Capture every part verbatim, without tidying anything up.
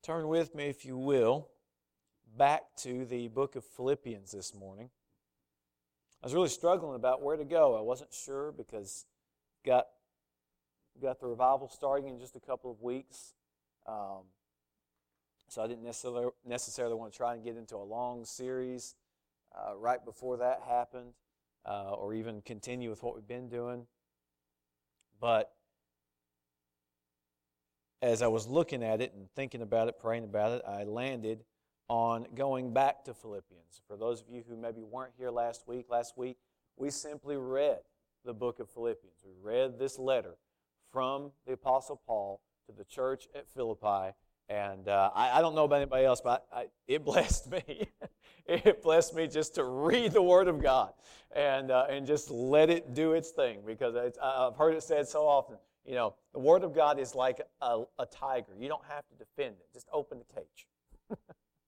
Turn with me, if you will, back to the book of Philippians this morning. I was really struggling about where to go. I wasn't sure because got got the revival starting in just a couple of weeks. Um, so I didn't necessarily necessarily want to try and get into a long series uh, right before that happened, uh, or even continue with what we've been doing. But as I was looking at it and thinking about it, praying about it, I landed on going back to Philippians. For those of you who maybe weren't here last week, last week we simply read the book of Philippians. We read this letter from the Apostle Paul to the church at Philippi, and uh, I, I don't know about anybody else, but I, I, it blessed me. It blessed me just to read the Word of God and uh, and just let it do its thing, because it's, I've heard it said so often. You know, the Word of God is like a, a tiger. You don't have to defend it. Just open the cage.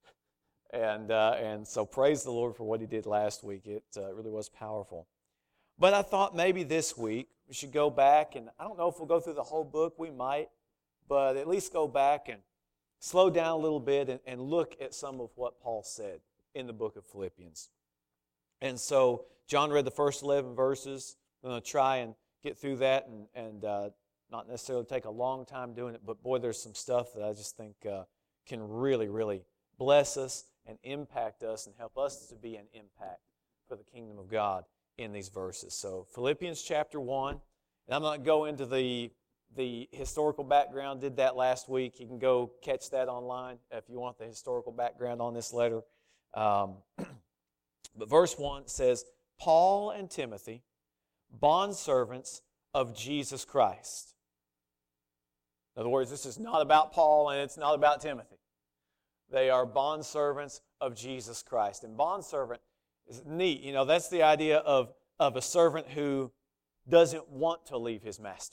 and uh, and so praise the Lord for what He did last week. It uh, really was powerful. But I thought maybe this week we should go back, and I don't know if we'll go through the whole book. We might, but at least go back and slow down a little bit and, and look at some of what Paul said in the book of Philippians. And so John read the first eleven verses. I'm going to try and get through that and, and uh, not necessarily take a long time doing it, but boy, there's some stuff that I just think uh, can really, really bless us and impact us and help us to be an impact for the kingdom of God in these verses. So Philippians chapter one, and I'm not going to go into the, the historical background, did that last week. You can go catch that online if you want the historical background on this letter. Um, but verse one says, Paul and Timothy, bondservants of Jesus Christ. In other words, this is not about Paul and it's not about Timothy. They are bondservants of Jesus Christ. And bondservant is neat. You know, that's the idea of, of a servant who doesn't want to leave his master.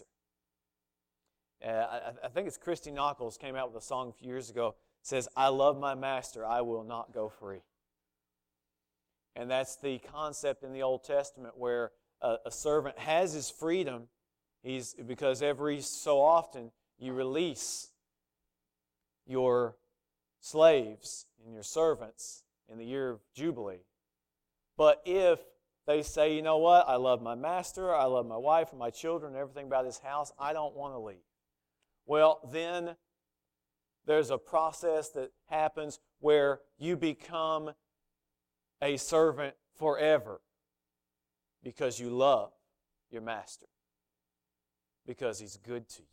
Uh, I, I think it's Christy Nockels came out with a song a few years ago. It says, I love my master, I will not go free. And that's the concept in the Old Testament where a, a servant has his freedom. He's because every so often you release your slaves and your servants in the year of Jubilee. But if they say, you know what, I love my master, I love my wife and my children and everything about his house, I don't want to leave. Well, then there's a process that happens where you become a servant forever because you love your master, because he's good to you.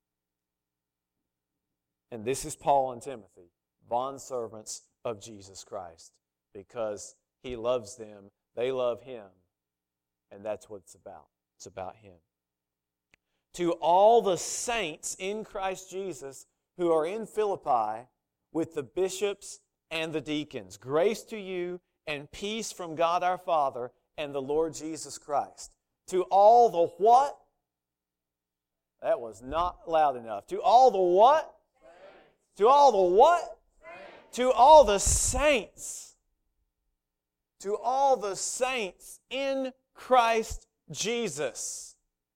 And this is Paul and Timothy, bondservants of Jesus Christ, because he loves them, they love him, and that's what it's about. It's about him. To all the saints in Christ Jesus who are in Philippi with the bishops and the deacons, grace to you and peace from God our Father and the Lord Jesus Christ. To all the what? That was not loud enough. To all the what? Saints. To all the what? Saints. To all the saints. To all the saints in Christ Jesus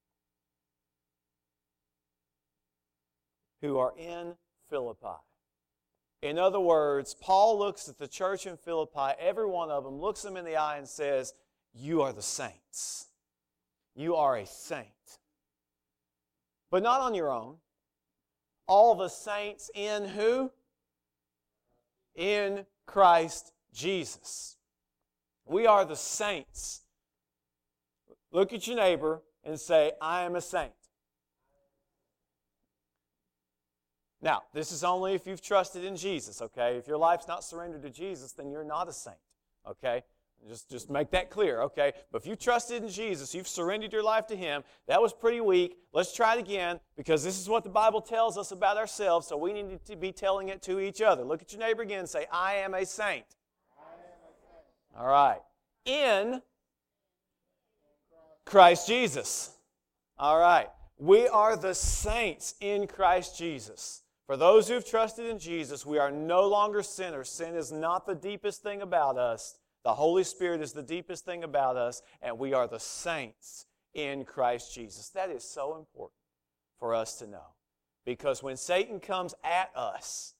who are in Philippi. In other words, Paul looks at the church in Philippi, every one of them, looks them in the eye and says, you are the saints. You are a saint. But not on your own. All the saints in who? In Christ Jesus. We are the saints. Look at your neighbor and say, I am a saint. Now, this is only if you've trusted in Jesus, okay? If your life's not surrendered to Jesus, then you're not a saint, okay? Just, just make that clear, okay? But if you trusted in Jesus, you've surrendered your life to Him, that was pretty weak. Let's try it again, because this is what the Bible tells us about ourselves, so we need to be telling it to each other. Look at your neighbor again and say, I am a saint. I am a saint. All right. In Christ Jesus. All right. We are the saints in Christ Jesus. For those who have trusted in Jesus, we are no longer sinners. Sin is not the deepest thing about us. The Holy Spirit is the deepest thing about us, and we are the saints in Christ Jesus. That is so important for us to know. Because when Satan comes at us with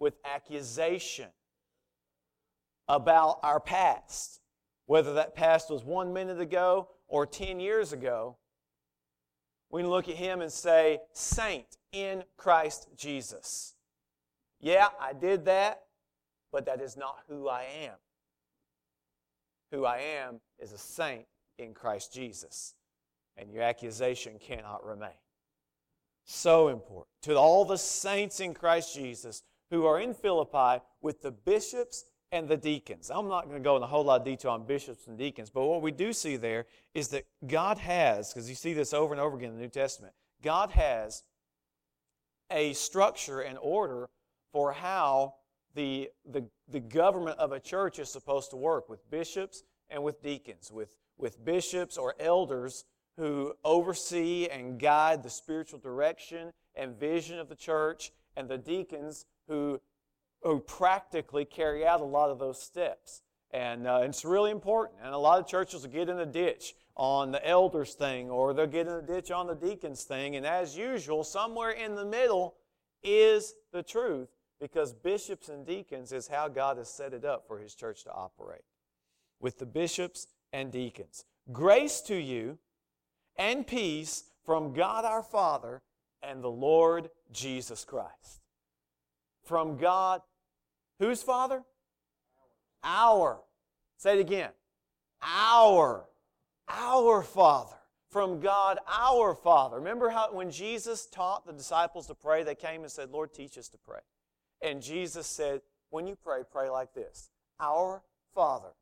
with accusation about our past, whether that past was one minute ago or ten years ago. We can look at him and say, saint in Christ Jesus. Yeah, I did that, but that is not who I am. Who I am is a saint in Christ Jesus. And your accusation cannot remain. So important. To all the saints in Christ Jesus who are in Philippi with the bishops and the deacons. I'm not going to go in a whole lot of detail on bishops and deacons, but what we do see there is that God has, because you see this over and over again in the New Testament, God has a structure and order for how the, the, the government of a church is supposed to work, with bishops and with deacons, with, with bishops or elders who oversee and guide the spiritual direction and vision of the church, and the deacons who, who practically carry out a lot of those steps. And uh, it's really important. And a lot of churches will get in a ditch on the elders thing, or they'll get in a ditch on the deacons thing. And as usual, somewhere in the middle is the truth, because bishops and deacons is how God has set it up for His church to operate. With the bishops and deacons. Grace to you and peace from God our Father and the Lord Jesus Christ. From God, whose Father? Our. Say it again. Our. Our Father. From God our Father. Remember how when Jesus taught the disciples to pray, they came and said, Lord, teach us to pray. And Jesus said, when you pray, pray like this. Our Father,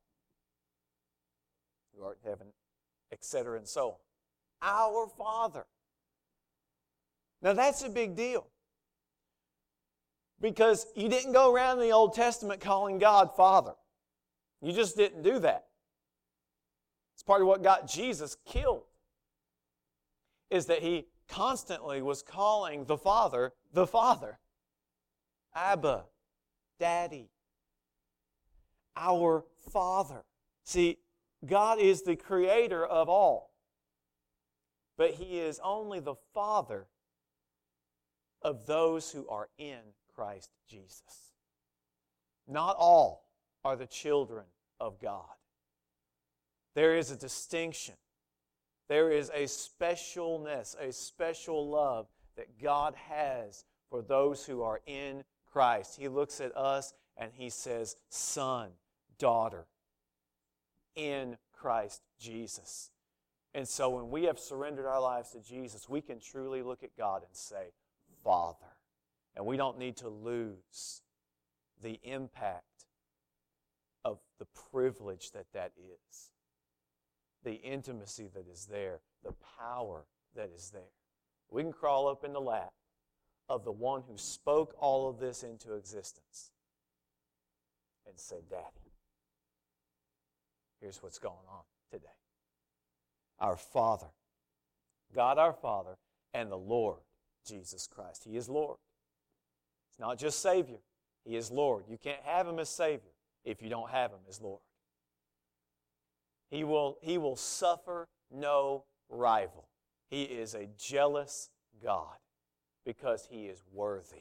who art in heaven, et cetera, and so on. Our Father. Now that's a big deal. Because you didn't go around in the Old Testament calling God Father. You just didn't do that. It's part of what got Jesus killed. Is that He constantly was calling the Father, the Father. Abba, Daddy. Our Father. See, God is the creator of all. But He is only the Father of those who are in Christ Jesus. Not all are the children of God. There is a distinction. There is a specialness, a special love that God has for those who are in Christ. He looks at us and He says, son, daughter, in Christ Jesus. And so when we have surrendered our lives to Jesus, we can truly look at God and say, Father. And we don't need to lose the impact of the privilege that that is. The intimacy that is there. The power that is there. We can crawl up in the lap of the one who spoke all of this into existence and say, Daddy, here's what's going on today. Our Father, God our Father, and the Lord Jesus Christ. He is Lord. He's not just Savior. He is Lord. You can't have Him as Savior if you don't have Him as Lord. He will, he will suffer no rival. He is a jealous God because He is worthy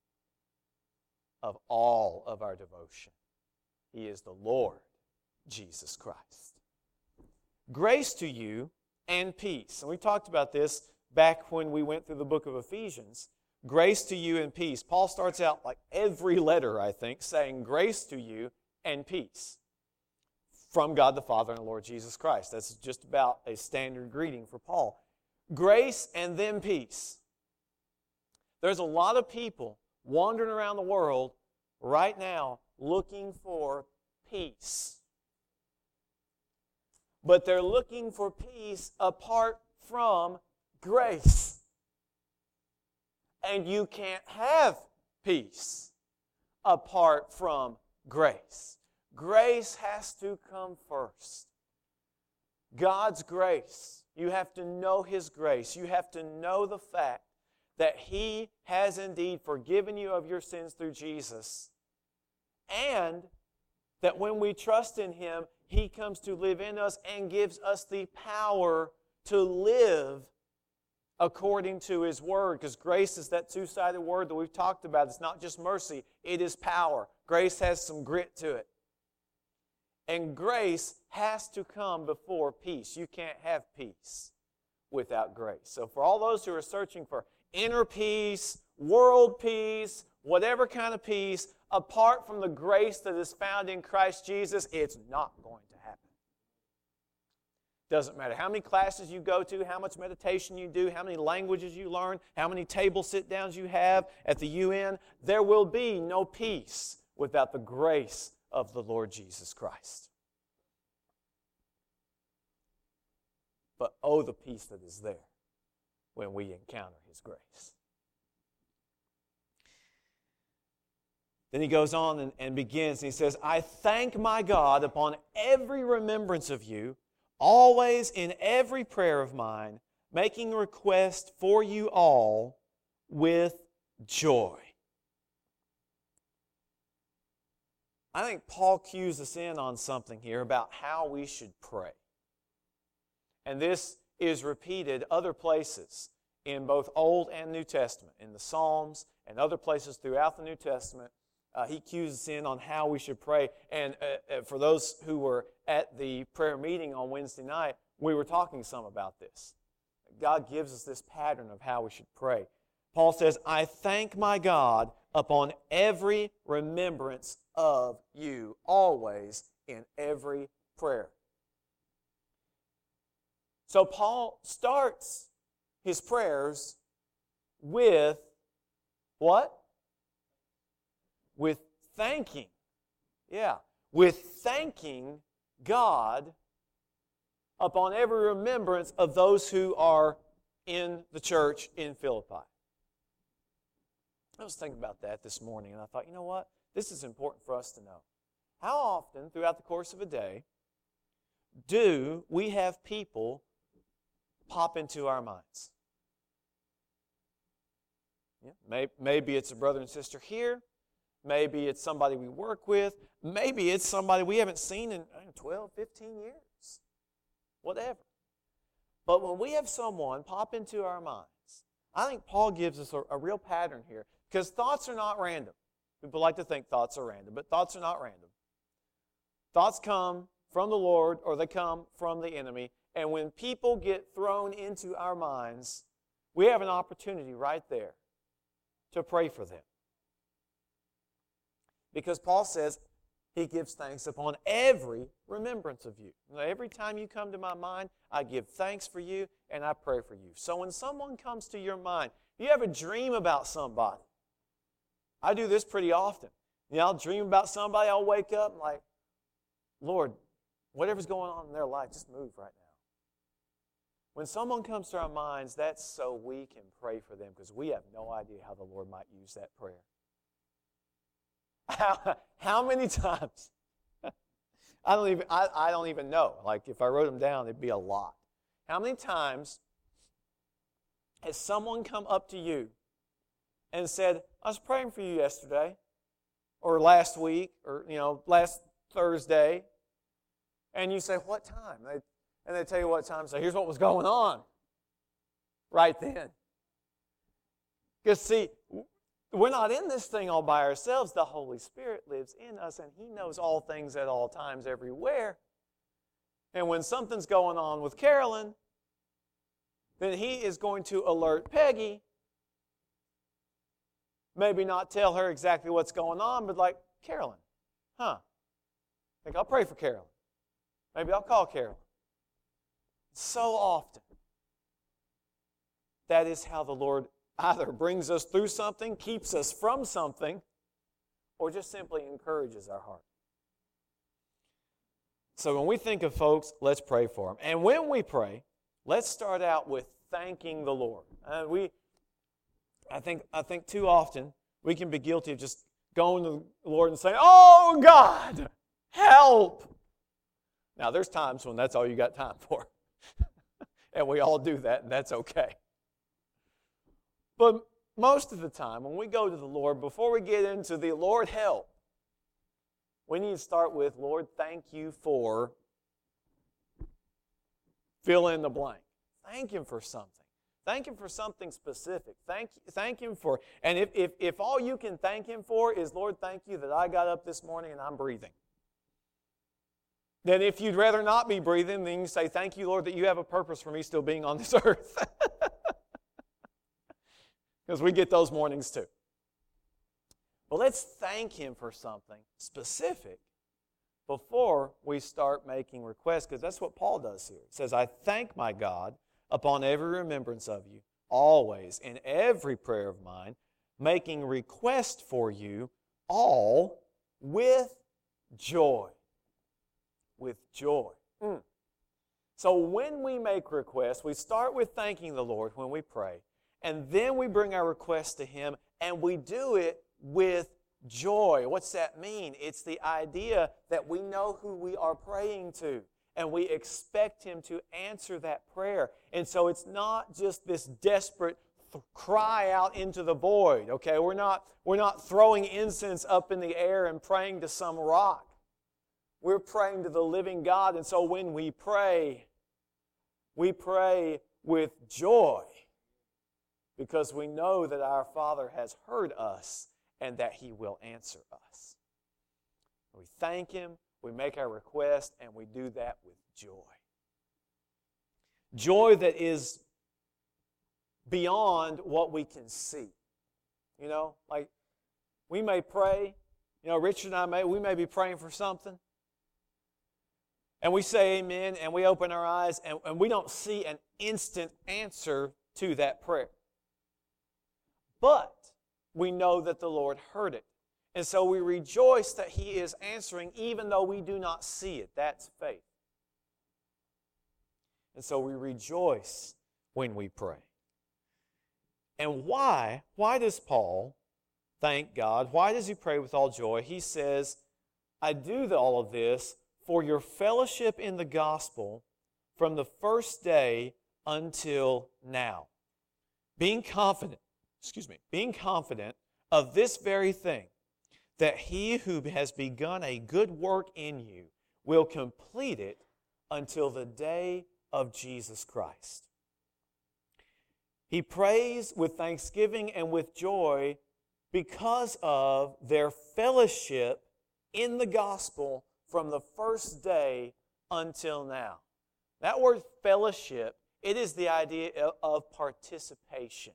of all of our devotion. He is the Lord Jesus Christ. Grace to you and peace. And we talked about this back when we went through the book of Ephesians. Grace to you and peace. Paul starts out like every letter, I think, saying grace to you and peace from God the Father and the Lord Jesus Christ. That's just about a standard greeting for Paul. Grace and then peace. There's a lot of people wandering around the world right now looking for peace. But they're looking for peace apart from grace. And you can't have peace apart from grace. Grace has to come first. God's grace. You have to know His grace. You have to know the fact that He has indeed forgiven you of your sins through Jesus. And that when we trust in Him, He comes to live in us and gives us the power to live according to His Word, because grace is that two-sided word that we've talked about. It's not just mercy, it is power. Grace has some grit to it. And grace has to come before peace. You can't have peace without grace. So for all those who are searching for inner peace, world peace, whatever kind of peace, apart from the grace that is found in Christ Jesus, it's not going to happen. Doesn't matter how many classes you go to, how much meditation you do, how many languages you learn, how many table sit-downs you have at the U N, there will be no peace without the grace of the Lord Jesus Christ. But oh, the peace that is there when we encounter His grace. Then he goes on and, and begins, and he says, I thank my God upon every remembrance of you, always in every prayer of mine, making request for you all with joy. I think Paul cues us in on something here about how we should pray. And this is repeated other places in both Old and New Testament, in the Psalms and other places throughout the New Testament. Uh, he cues us in on how we should pray. And uh, uh, for those who were at the prayer meeting on Wednesday night, we were talking some about this. God gives us this pattern of how we should pray. Paul says, I thank my God upon every remembrance of you, always in every prayer. So Paul starts his prayers with what? With thanking. Yeah. With thanking God upon every remembrance of those who are in the church in Philippi. I was thinking about that this morning, and I thought, you know what? This is important for us to know. How often throughout the course of a day do we have people pop into our minds? Yeah. Maybe it's a brother and sister here. Maybe it's somebody we work with. Maybe it's somebody we haven't seen in twelve, fifteen years. Whatever. But when we have someone pop into our minds, I think Paul gives us a, a real pattern here. Because thoughts are not random. People like to think thoughts are random, but thoughts are not random. Thoughts come from the Lord or they come from the enemy. And when people get thrown into our minds, we have an opportunity right there to pray for them. Because Paul says he gives thanks upon every remembrance of you. Every time you come to my mind, I give thanks for you and I pray for you. So when someone comes to your mind, you have a dream about somebody. I do this pretty often. You know, I'll dream about somebody, I'll wake up and like, Lord, whatever's going on in their life, just move right now. When someone comes to our minds, that's so we can pray for them because we have no idea how the Lord might use that prayer. How, how many times? I don't even I, I don't even know. Like if I wrote them down, it'd be a lot. How many times has someone come up to you and said, I was praying for you yesterday, or last week, or you know, last Thursday, and you say, what time? They, and they tell you what time. So here's what was going on right then. Because see, we're not in this thing all by ourselves. The Holy Spirit lives in us, and He knows all things at all times, everywhere. And when something's going on with Carolyn, then He is going to alert Peggy. Maybe not tell her exactly what's going on, but like, Carolyn, huh? I think I'll pray for Carolyn. Maybe I'll call Carolyn. So often, that is how the Lord either brings us through something, keeps us from something, or just simply encourages our heart. So when we think of folks, let's pray for them. And when we pray, let's start out with thanking the Lord. Uh, we, I think, I think too often we can be guilty of just going to the Lord and saying, "Oh God, help!" Now there's times when that's all you got time for, and we all do that, and that's okay. But most of the time, when we go to the Lord, before we get into the Lord help, we need to start with, Lord, thank you for fill in the blank. Thank Him for something. Thank Him for something specific. Thank, thank Him for, and if, if, if all you can thank Him for is, Lord, thank you that I got up this morning and I'm breathing. Then if you'd rather not be breathing, then you say, thank you, Lord, that you have a purpose for me still being on this earth. Because we get those mornings too. But let's thank Him for something specific before we start making requests, because that's what Paul does here. He says, I thank my God upon every remembrance of you, always, in every prayer of mine, making request for you all with joy. With joy. Mm. So when we make requests, we start with thanking the Lord when we pray, and then we bring our requests to Him, and we do it with joy. What's that mean? It's the idea that we know who we are praying to, and we expect Him to answer that prayer. And so it's not just this desperate th- cry out into the void, okay? We're not, we're not throwing incense up in the air and praying to some rock. We're praying to the living God, and so when we pray, we pray with joy because we know that our Father has heard us and that He will answer us. We thank Him, we make our request, and we do that with joy. Joy that is beyond what we can see. You know, like we may pray, you know, Richard and I may, we may be praying for something, and we say amen, and we open our eyes, and, and we don't see an instant answer to that prayer. But we know that the Lord heard it. And so we rejoice that He is answering even though we do not see it. That's faith. And so we rejoice when we pray. And why? Why does Paul thank God? Why does he pray with all joy? He says, I do all of this for your fellowship in the gospel from the first day until now. Being confident, excuse me, being confident of this very thing, that He who has begun a good work in you will complete it until the day of Jesus Christ. He prays with thanksgiving and with joy because of their fellowship in the gospel from the first day until now. That word fellowship, it is the idea of participation.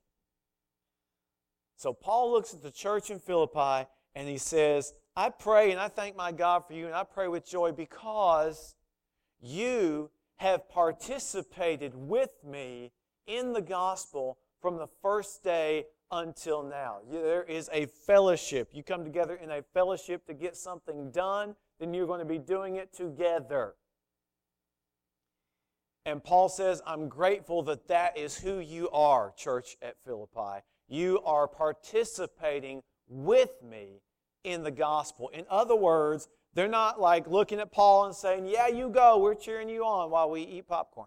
So Paul looks at the church in Philippi and he says, I pray and I thank my God for you, and I pray with joy because you have participated with me in the gospel from the first day until now. There is a fellowship. You come together in a fellowship to get something done, then you're going to be doing it together. And Paul says, I'm grateful that that is who you are, church at Philippi. You are participating with me in the gospel. In other words, they're not like looking at Paul and saying, yeah, you go, we're cheering you on while we eat popcorn.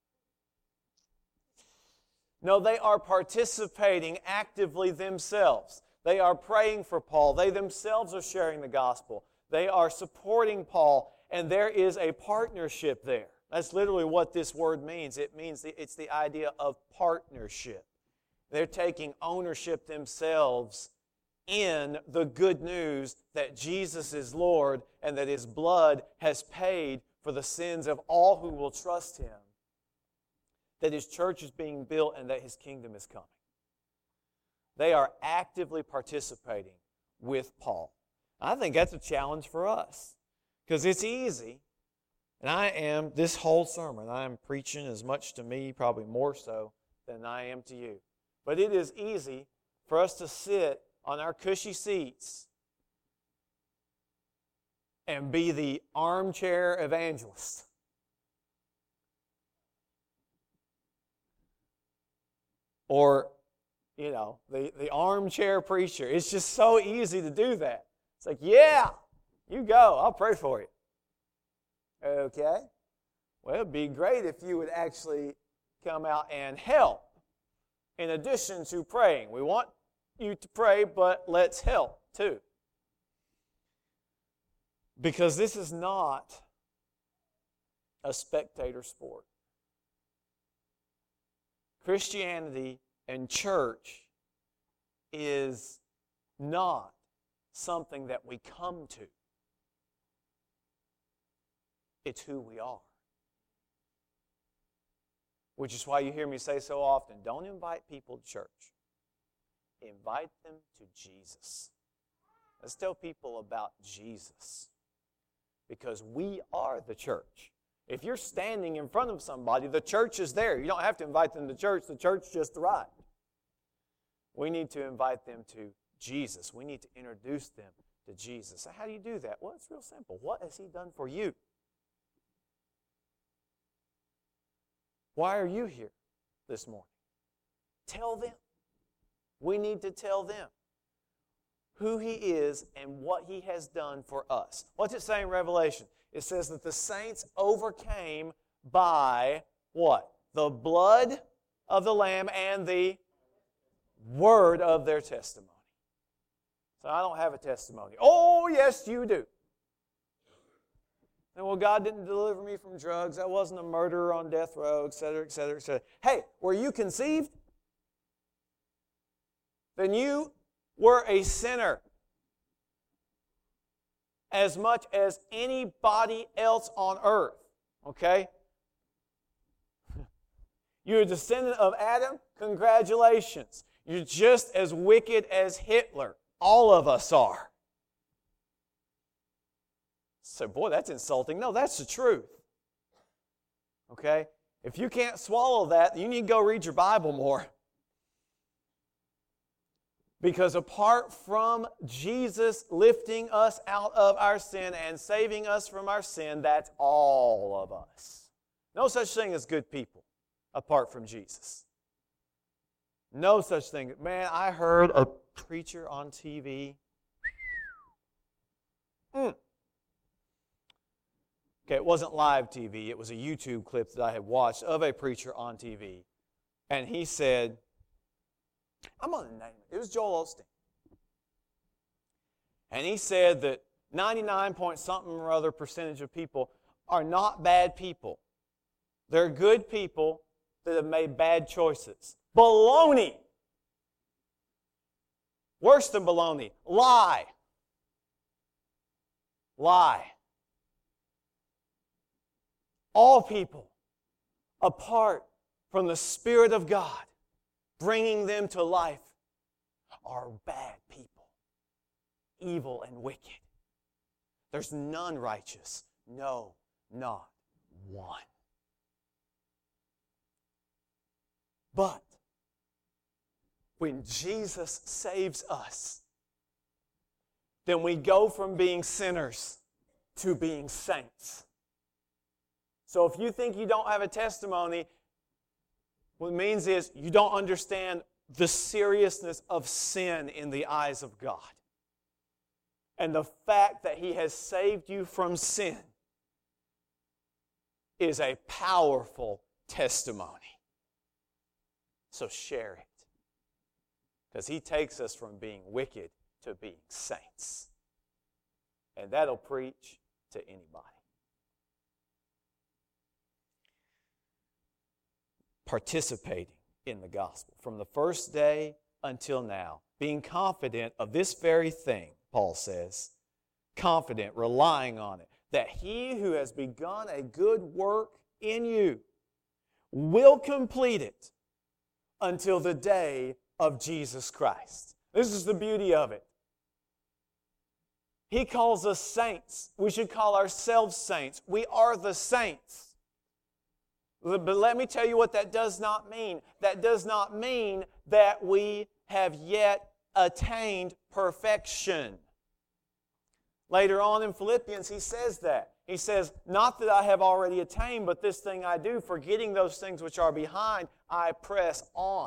No, they are participating actively themselves. They are praying for Paul. They themselves are sharing the gospel. They are supporting Paul, and there is a partnership there. That's literally what this word means. It means it's the idea of partnership. They're taking ownership themselves in the good news that Jesus is Lord and that His blood has paid for the sins of all who will trust Him, that His church is being built and that His kingdom is coming. They are actively participating with Paul. I think that's a challenge for us because it's easy, and I am, this whole sermon, I am preaching as much to me, probably more so, than I am to you. But it is easy for us to sit on our cushy seats and be the armchair evangelist. Or, you know, the, the armchair preacher. It's just so easy to do that. It's like, yeah, you go. I'll pray for you. Okay. Well, it'd be great if you would actually come out and help in addition to praying. We want you to pray, but let's help too. Because this is not a spectator sport. Christianity and church is not something that we come to. It's who we are. Which is why you hear me say so often, don't invite people to church. Invite them to Jesus. Let's tell people about Jesus. Because we are the church. If you're standing in front of somebody, the church is there. You don't have to invite them to church. The church just arrived. We need to invite them to Jesus. We need to introduce them to Jesus. So how do you do that? Well, it's real simple. What has He done for you? Why are you here this morning? Tell them. We need to tell them who He is and what He has done for us. What's it say in Revelation? It says that the saints overcame by what? The blood of the Lamb and the word of their testimony. So I don't have a testimony. Oh, yes, you do. And well, God didn't deliver me from drugs. I wasn't a murderer on death row, et cetera, et cetera, et cetera. Hey, were you conceived? Then you were a sinner as much as anybody else on earth. Okay? You're a descendant of Adam. Congratulations. You're just as wicked as Hitler. All of us are. So, boy, that's insulting. No, that's the truth. Okay? If you can't swallow that, you need to go read your Bible more. Because apart from Jesus lifting us out of our sin and saving us from our sin, that's all of us. No such thing as good people apart from Jesus. No such thing. Man, I heard a preacher on T V. Mm. Okay, it wasn't live T V. It was a YouTube clip that I had watched of a preacher on T V. And he said, I'm going to name it. It was Joel Osteen. And he said that ninety-nine point something or other percentage of people are not bad people. They're good people that have made bad choices. Baloney. Worse than baloney. Lie. Lie. All people, apart from the Spirit of God, bringing them to life, are bad people, evil and wicked. There's none righteous, no, not one. But when Jesus saves us, then we go from being sinners to being saints. So if you think you don't have a testimony, what it means is you don't understand the seriousness of sin in the eyes of God. And the fact that He has saved you from sin is a powerful testimony. So share it. Because He takes us from being wicked to being saints. And that'll preach to anybody. Participating in the gospel from the first day until now, being confident of this very thing, Paul says, confident, relying on it, that He who has begun a good work in you will complete it until the day of Jesus Christ. This is the beauty of it. He calls us saints. We should call ourselves saints. We are the saints. But let me tell you what that does not mean. That does not mean that we have yet attained perfection. Later on in Philippians, he says that. He says, not that I have already attained, but this thing I do, forgetting those things which are behind, I press on.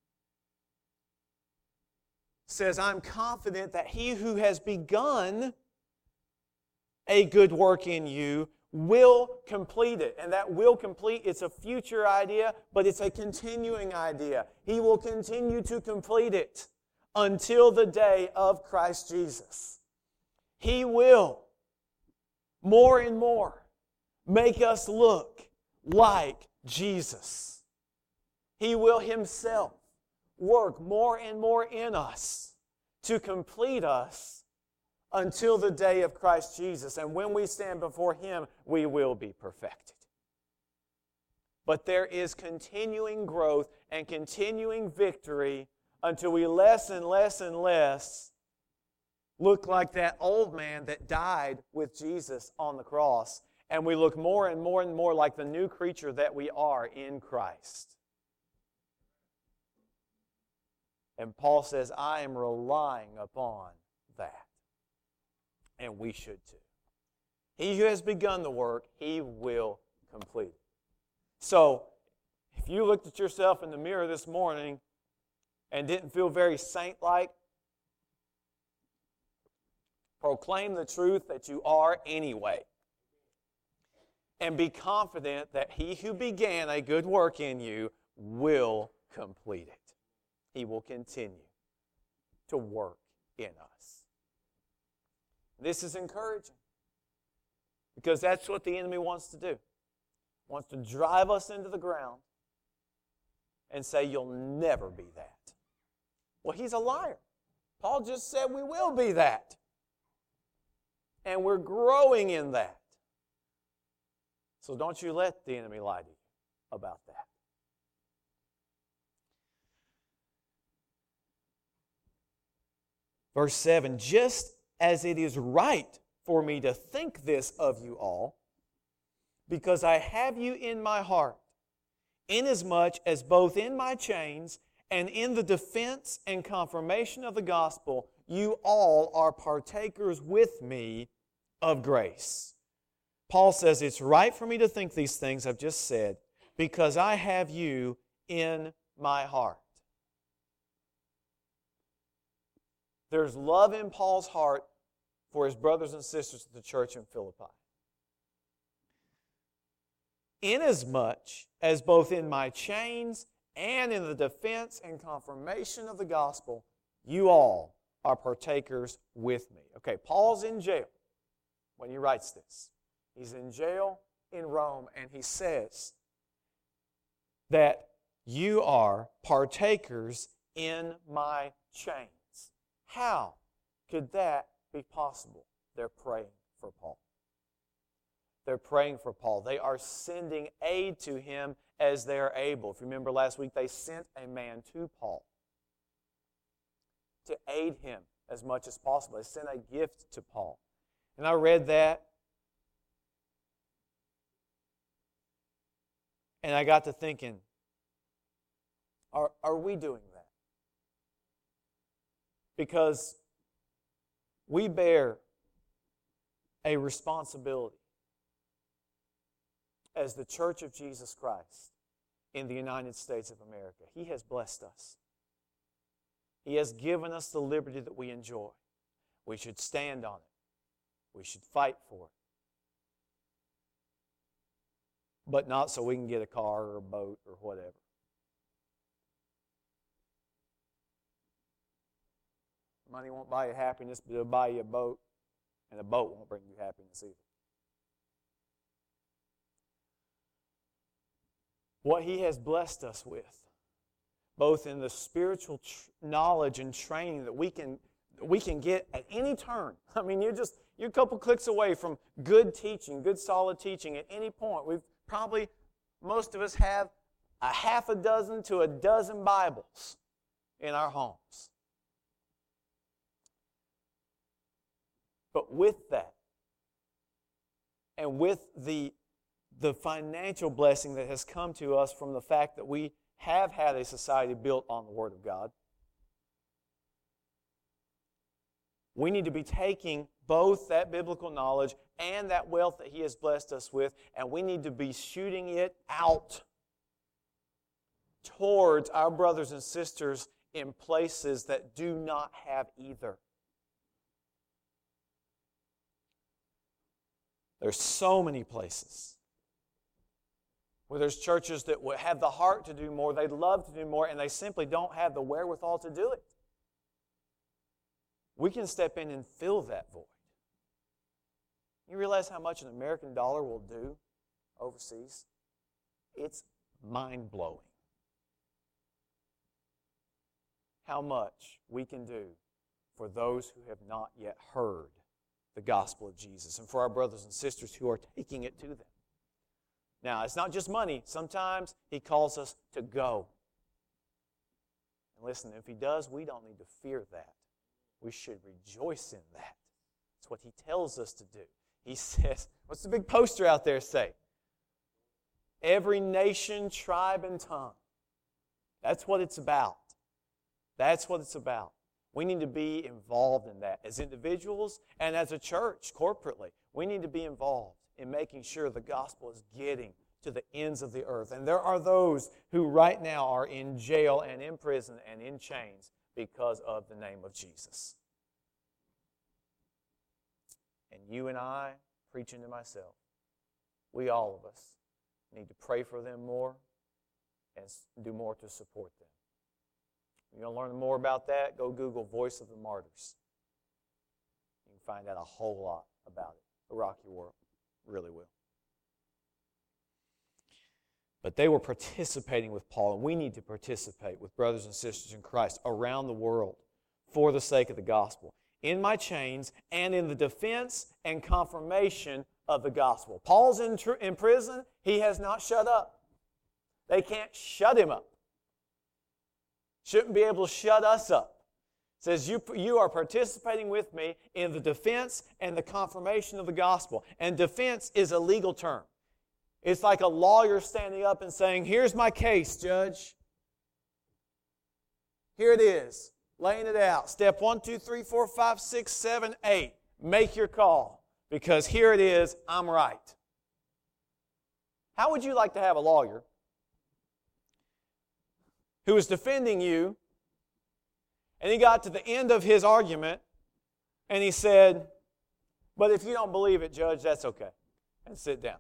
Says, I'm confident that He who has begun a good work in you will complete it. And that will complete, it's a future idea, but it's a continuing idea. He will continue to complete it until the day of Christ Jesus. He will, more and more, make us look like Jesus. He will Himself work more and more in us to complete us until the day of Christ Jesus. And when we stand before Him, we will be perfected. But there is continuing growth and continuing victory until we less and less and less look like that old man that died with Jesus on the cross. And we look more and more and more like the new creature that we are in Christ. And Paul says, I am relying upon that. And we should too. He who has begun the work, He will complete it. So, if you looked at yourself in the mirror this morning and didn't feel very saint-like, proclaim the truth that you are anyway. And be confident that He who began a good work in you will complete it. He will continue to work in us. This is encouraging because that's what the enemy wants to do. He wants to drive us into the ground and say, you'll never be that. Well, he's a liar. Paul just said we will be that. And we're growing in that. So don't you let the enemy lie to you about that. Verse seven, just as it is right for me to think this of you all, because I have you in my heart, inasmuch as both in my chains and in the defense and confirmation of the gospel, you all are partakers with me of grace. Paul says it's right for me to think these things I've just said, because I have you in my heart. There's love in Paul's heart for his brothers and sisters at the church in Philippi. Inasmuch as both in my chains and in the defense and confirmation of the gospel, you all are partakers with me. Okay, Paul's in jail when he writes this. He's in jail in Rome, and he says that you are partakers in my chains. How could that be possible? They're praying for Paul. They're praying for Paul. They are sending aid to him as they're able. If you remember last week, they sent a man to Paul to aid him as much as possible. They sent a gift to Paul. And I read that, and I got to thinking, are, are we doing that? Because we bear a responsibility as the Church of Jesus Christ in the United States of America. He has blessed us. He has given us the liberty that we enjoy. We should stand on it. We should fight for it. But not so we can get a car or a boat or whatever. Money won't buy you happiness, but it'll buy you a boat, and a boat won't bring you happiness either. What He has blessed us with, both in the spiritual tr- knowledge and training that we can we can get at any turn. I mean, you're just you're a couple clicks away from good teaching, good solid teaching at any point. We've probably, most of us have a half a dozen to a dozen Bibles in our homes. But with that, and with the, the financial blessing that has come to us from the fact that we have had a society built on the Word of God, we need to be taking both that biblical knowledge and that wealth that He has blessed us with, and we need to be shooting it out towards our brothers and sisters in places that do not have either. There's so many places where there's churches that would have the heart to do more, they'd love to do more, and they simply don't have the wherewithal to do it. We can step in and fill that void. You realize how much an American dollar will do overseas? It's mind-blowing. how much we can do for those who have not yet heard the gospel of Jesus, and for our brothers and sisters who are taking it to them. Now, it's not just money. Sometimes He calls us to go. And listen, if He does, we don't need to fear that. We should rejoice in that. That's what He tells us to do. He says, what's the big poster out there say? Every nation, tribe, and tongue. That's what it's about. That's what it's about. We need to be involved in that as individuals and as a church, corporately. We need to be involved in making sure the gospel is getting to the ends of the earth. And there are those who right now are in jail and in prison and in chains because of the name of Jesus. And you and I, preaching to myself, we all of us need to pray for them more and do more to support them. You want to learn more about that? Go Google Voice of the Martyrs. You can find out a whole lot about it. It'll rock your world. Really will. But they were participating with Paul, and we need to participate with brothers and sisters in Christ around the world for the sake of the gospel, in my chains and in the defense and confirmation of the gospel. Paul's in, tr- in prison. He has not shut up. They can't shut him up. Shouldn't be able to shut us up. It says, you, you are participating with me in the defense and the confirmation of the gospel. And defense is a legal term. It's like a lawyer standing up and saying, here's my case, Judge. Here it is. Laying it out. Step one, two, three, four, five, six, seven, eight. Make your call. Because here it is, I'm right. How would you like to have a lawyer who was defending you, and he got to the end of his argument, and he said, but if you don't believe it, Judge, that's okay. And sit down.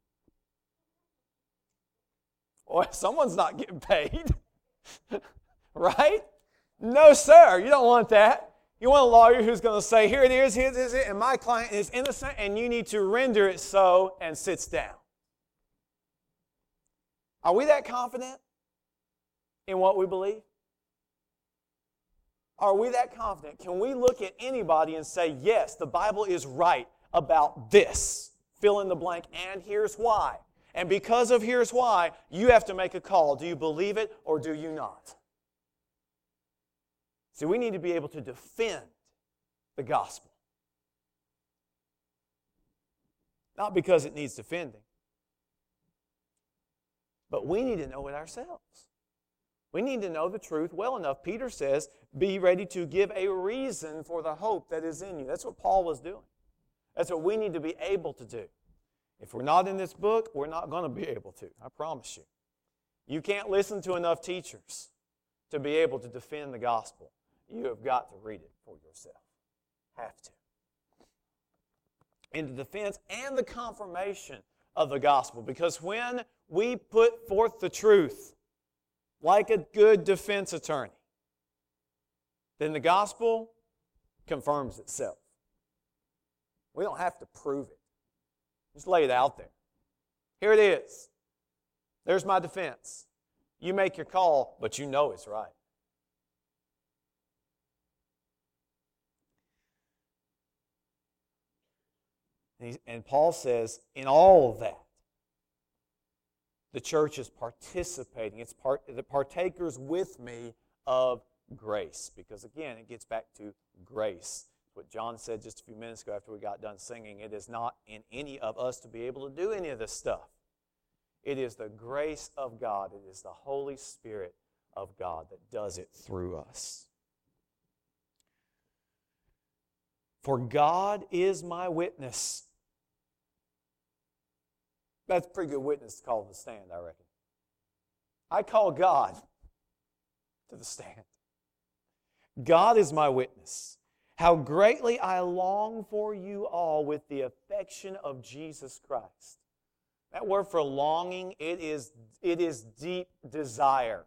Well, someone's not getting paid. Right? No, sir, you don't want that. You want a lawyer who's going to say, here it is, here it is, and my client is innocent, and you need to render it so, and sits down. Are we that confident in what we believe? Are we that confident? Can we look at anybody and say, yes, the Bible is right about this? Fill in the blank, and here's why. And because of here's why, you have to make a call. Do you believe it or do you not? See, we need to be able to defend the gospel. Not because it needs defending, but we need to know it ourselves. We need to know the truth well enough. Peter says, be ready to give a reason for the hope that is in you. That's what Paul was doing. That's what we need to be able to do. If we're not in this book, we're not going to be able to. I promise you. You can't listen to enough teachers to be able to defend the gospel. You have got to read it for yourself. Have to. In the defense and the confirmation of the gospel. Because when we put forth the truth, like a good defense attorney, then the gospel confirms itself. We don't have to prove it. Just lay it out there. Here it is. There's my defense. You make your call, but you know it's right. And, and Paul says, in all of that, the church is participating. It's part, the partakers with me of grace. Because again, it gets back to grace. What John said just a few minutes ago after we got done singing. It is not in any of us to be able to do any of this stuff. It is the grace of God. It is the Holy Spirit of God that does it through us. For God is my witness. That's a pretty good witness to call to the stand, I reckon. I call God to the stand. God is my witness. How greatly I long for you all with the affection of Jesus Christ. That word for longing, it is, it is deep desire.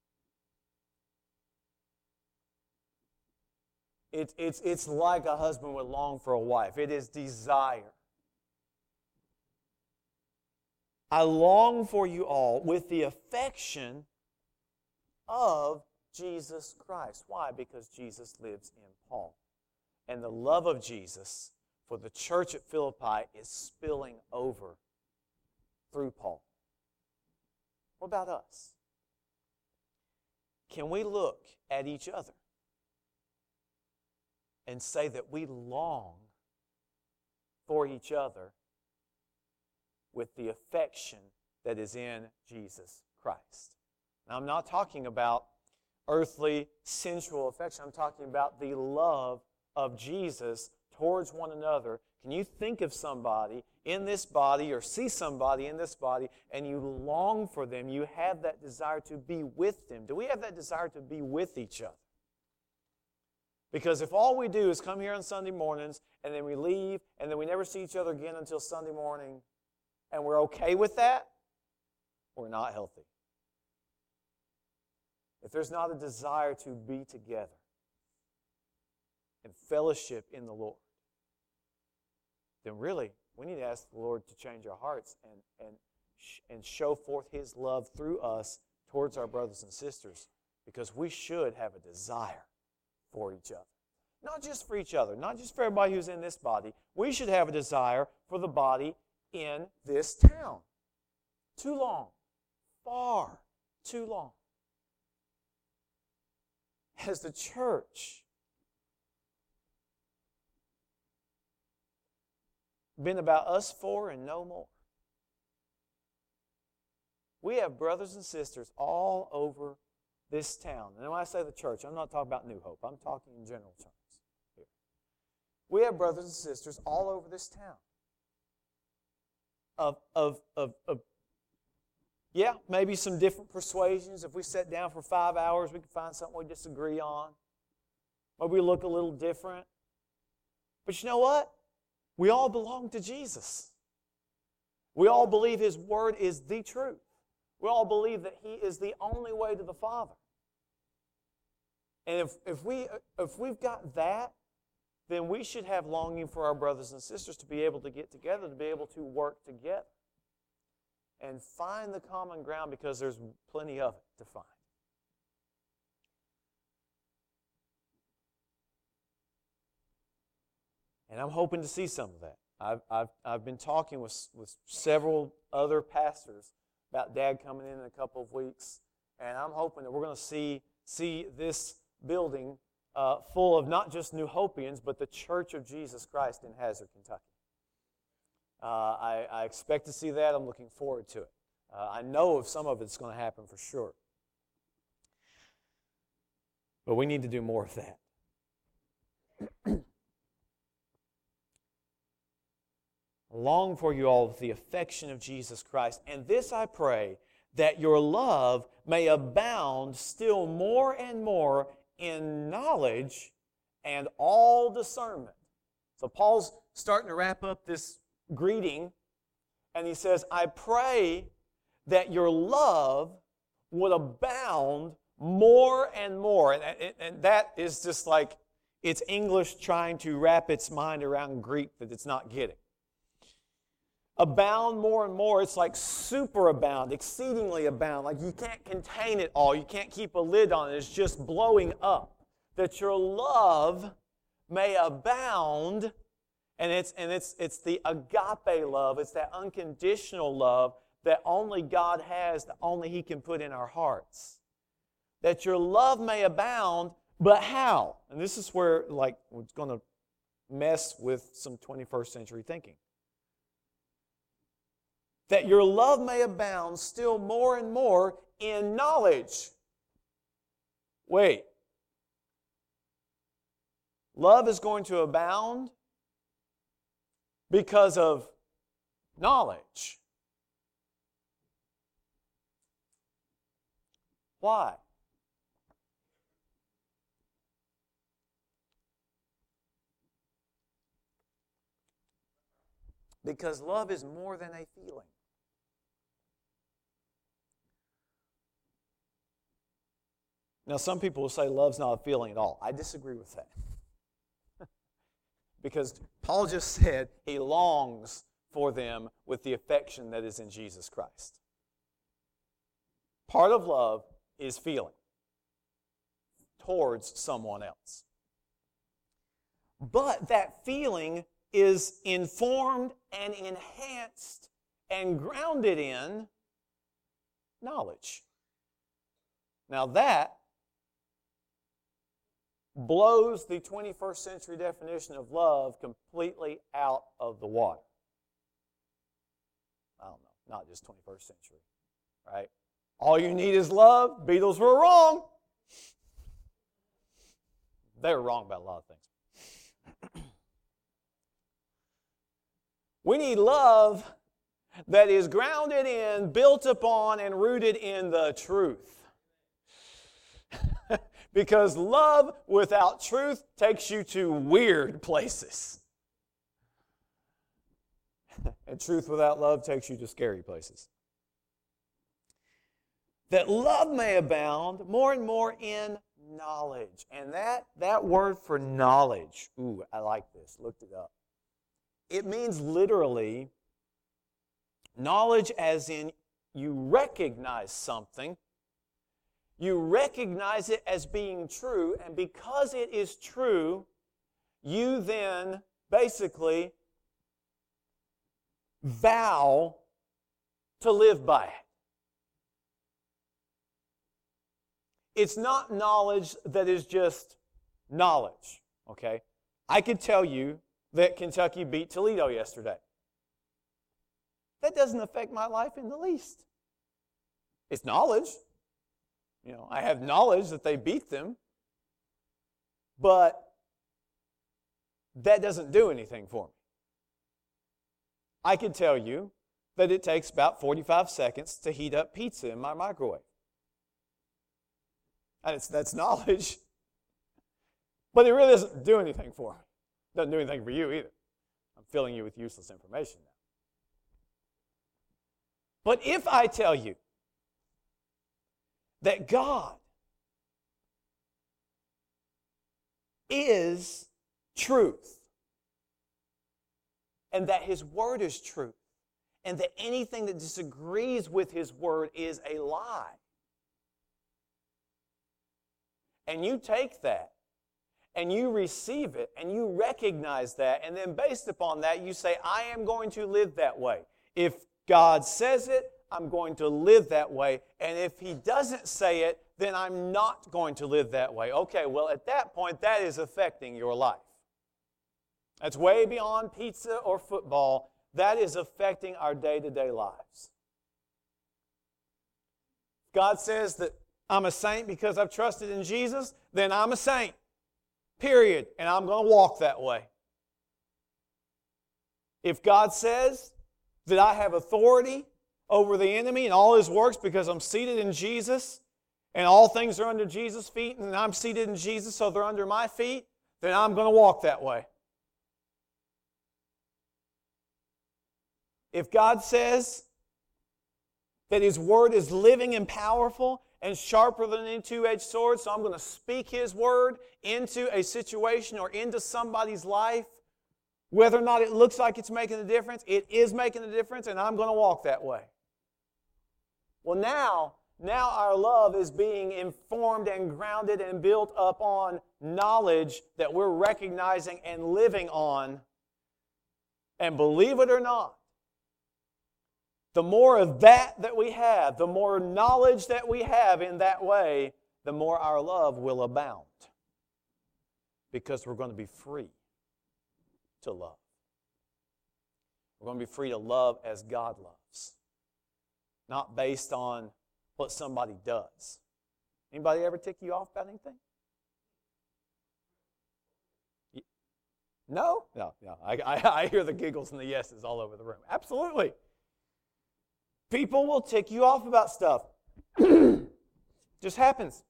It, it's, it's like a husband would long for a wife. It is desire. I long for you all with the affection of Jesus Christ. Why? Because Jesus lives in Paul. And the love of Jesus for the church at Philippi is spilling over through Paul. What about us? Can we look at each other and say that we long for each other with the affection that is in Jesus Christ? Now, I'm not talking about earthly, sensual affection. I'm talking about the love of Jesus towards one another. Can you think of somebody in this body or see somebody in this body and you long for them? You have that desire to be with them. Do we have that desire to be with each other? Because if all we do is come here on Sunday mornings and then we leave and then we never see each other again until Sunday morning and we're okay with that, we're not healthy. If there's not a desire to be together and fellowship in the Lord, then really we need to ask the Lord to change our hearts and, and, and show forth His love through us towards our brothers and sisters, because we should have a desire for each other. Not just for each other, not just for everybody who's in this body. We should have a desire for the body in this town. Too long. Far too long. Has the church been about us four and no more? We have brothers and sisters all over this town. And when I say the church, I'm not talking about New Hope. I'm talking in general terms here. We have brothers and sisters all over this town. Of, of, of, of yeah, maybe some different persuasions. If we sat down for five hours, we could find something we disagree on. Maybe we look a little different. But you know what? We all belong to Jesus. We all believe His Word is the truth. We all believe that He is the only way to the Father. And if, if, we, if we've got that, then we should have longing for our brothers and sisters to be able to get together, to be able to work together and find the common ground, because there's plenty of it to find. And I'm hoping to see some of that. I've, I've, I've been talking with, with several other pastors about Dad coming in in a couple of weeks, and I'm hoping that we're going to see, see this building uh, full of not just New Hopians, but the Church of Jesus Christ in Hazard, Kentucky. Uh, I, I expect to see that. I'm looking forward to it. Uh, I know of some of it's going to happen for sure. But we need to do more of that. Long for you all with the affection of Jesus Christ. And this I pray, that your love may abound still more and more in knowledge and all discernment. So Paul's starting to wrap up this greeting, and he says, I pray that your love would abound more and more. And, and, and that is just like, it's English trying to wrap its mind around Greek that it's not getting. Abound more and more, it's like superabound, exceedingly abound. Like you can't contain it all. You can't keep a lid on it. It's just blowing up. That your love may abound. And it's and it's it's the agape love. It's that unconditional love that only God has, that only He can put in our hearts. That your love may abound, but how? And this is where, like, it's going to mess with some twenty-first century thinking. That your love may abound still more and more in knowledge. Wait. Love is going to abound because of knowledge. Why? Because love is more than a feeling. Now, some people will say love's not a feeling at all. I disagree with that. Because Paul just said he longs for them with the affection that is in Jesus Christ. Part of love is feeling. towards someone else. But that feeling is informed and enhanced and grounded in knowledge. Now that blows the twenty-first century definition of love completely out of the water. I don't know, not just twenty-first century, right? All you need is love. Beatles were wrong. They were wrong about a lot of things. We need love that is grounded in, built upon, and rooted in the truth. Because love without truth takes you to weird places. And truth without love takes you to scary places. That love may abound more and more in knowledge. And that, that word for knowledge, ooh, I like this, looked it up. It means literally knowledge as in you recognize something, you recognize it as being true, and because it is true, you then basically vow to live by it. It's not knowledge that is just knowledge, okay? I could tell you that Kentucky beat Toledo yesterday. That doesn't affect my life in the least. It's knowledge. You know, I have knowledge that they beat them, but that doesn't do anything for me. I could tell you that it takes about forty-five seconds to heat up pizza in my microwave. And it's, that's knowledge. But it really doesn't do anything for me. Doesn't do anything for you either. I'm filling you with useless information now. But if I tell you that God is truth, and that His Word is truth, and that anything that disagrees with His Word is a lie, and you take that, and you receive it, and you recognize that, and then based upon that, you say, I am going to live that way. If God says it, I'm going to live that way. And if He doesn't say it, then I'm not going to live that way. Okay, well, at that point, that is affecting your life. That's way beyond pizza or football. That is affecting our day-to-day lives. God says that I'm a saint because I've trusted in Jesus, then I'm a saint. Period. And I'm going to walk that way. If God says that I have authority over the enemy and all his works because I'm seated in Jesus and all things are under Jesus' feet and I'm seated in Jesus so they're under my feet, then I'm going to walk that way. If God says that His Word is living and powerful and sharper than any two-edged sword, so I'm going to speak His Word into a situation or into somebody's life, whether or not it looks like it's making a difference, it is making a difference, and I'm going to walk that way. Well, now, now our love is being informed and grounded and built up on knowledge that we're recognizing and living on. And believe it or not, the more of that that we have, the more knowledge that we have in that way, the more our love will abound. Because we're going to be free to love. We're going to be free to love as God loves. Not based on what somebody does. Anybody ever tick you off about anything? No? No, no. I, I, I hear the giggles and the yeses all over the room. Absolutely. People will tick you off about stuff. Just happens.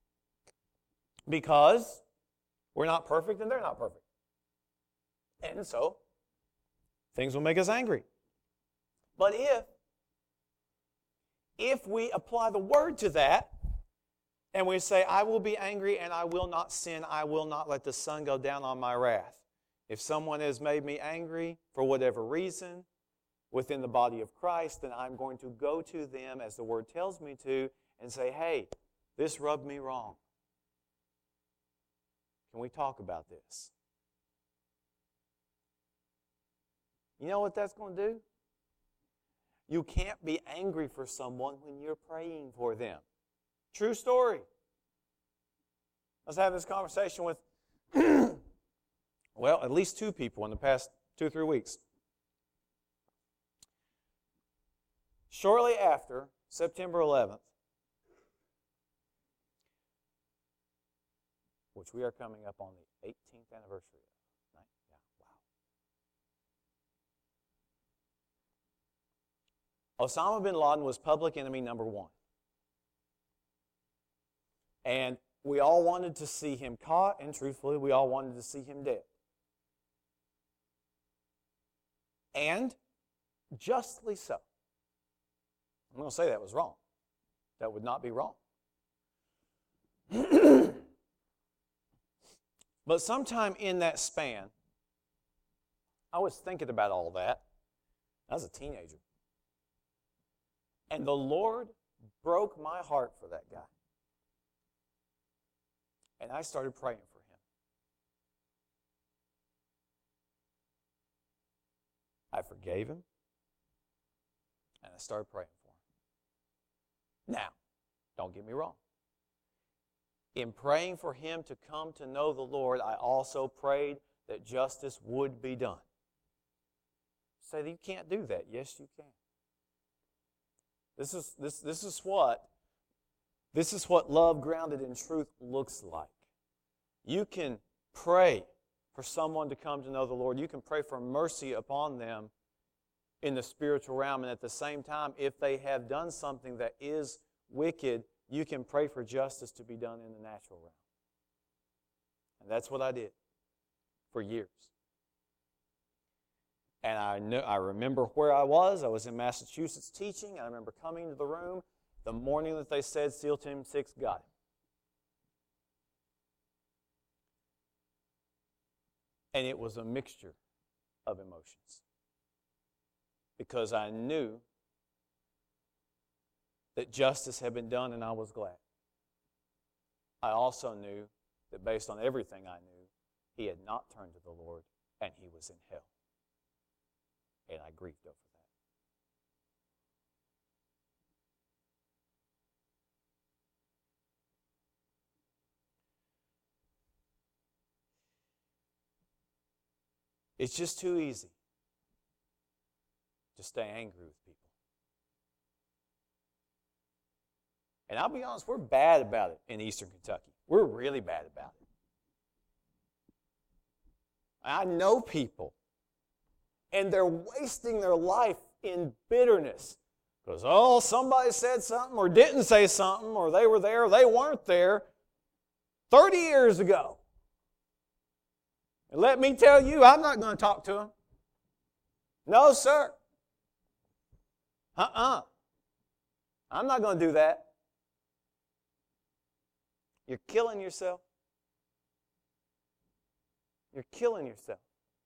Because we're not perfect and they're not perfect. And so, things will make us angry. But if, if we apply the Word to that, and we say, I will be angry and I will not sin, I will not let the sun go down on my wrath. If someone has made me angry for whatever reason within the body of Christ, then I'm going to go to them as the Word tells me to and say, hey, this rubbed me wrong. Can we talk about this? You know what that's going to do? You can't be angry for someone when you're praying for them. True story. I was having this conversation with, well, at least two people in the past two or three weeks. Shortly after September eleventh, which we are coming up on the eighteenth anniversary of. Right? Yeah, wow. Osama bin Laden was public enemy number one. And we all wanted to see him caught, and truthfully, we all wanted to see him dead. And justly so. I'm going to say that was wrong. That would not be wrong. But sometime in that span, I was thinking about all that. I was a teenager. And the Lord broke my heart for that guy. And I started praying for him. I forgave him. And I started praying for him. Now, don't get me wrong. In praying for him to come to know the Lord, I also prayed that justice would be done. Say that you can't do that. Yes, you can. This is this this is what this is what love grounded in truth looks like. You can pray for someone to come to know the Lord. You can pray for mercy upon them in the spiritual realm, and at the same time, if they have done something that is wicked, you can pray for justice to be done in the natural realm. And that's what I did for years. And I knew, I remember where I was. I was in Massachusetts teaching. I remember coming to the room the morning that they said SEAL Team six got him. And it was a mixture of emotions. Because I knew that justice had been done, and I was glad. I also knew that based on everything I knew, he had not turned to the Lord, and he was in hell. And I grieved over that. It's just too easy to stay angry with people. And I'll be honest, we're bad about it in Eastern Kentucky. We're really bad about it. I know people, and they're wasting their life in bitterness because, oh, somebody said something or didn't say something, or they were there or they weren't there thirty years ago. And let me tell you, I'm not going to talk to them. No, sir. Uh-uh. I'm not going to do that. You're killing yourself. You're killing yourself.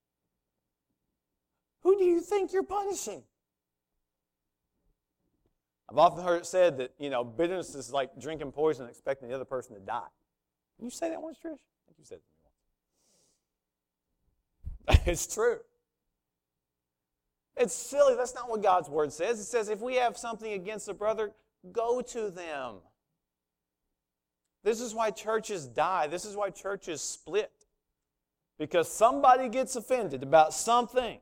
Who do you think you're punishing? I've often heard it said that, you know, bitterness is like drinking poison and expecting the other person to die. Did you say that once, Trish? I think you said it to me once. It's true. It's silly. That's not what God's Word says. It says if we have something against a brother, go to them. This is why churches die. This is why churches split. Because somebody gets offended about something.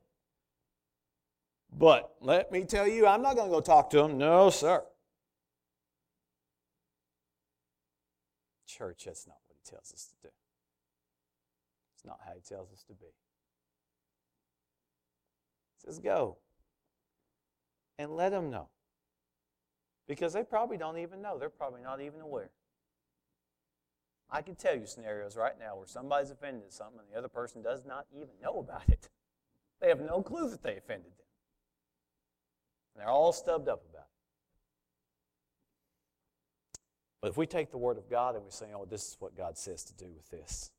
But let me tell you, I'm not going to go talk to them. No, sir. Church, that's not what he tells us to do. It's not how he tells us to be. He says, go. And let them know. Because they probably don't even know. They're probably not even aware. I can tell you scenarios right now where somebody's offended at something and the other person does not even know about it. They have no clue that they offended them. And they're all stubbed up about it. But if we take the Word of God and we say, oh, this is what God says to do with this,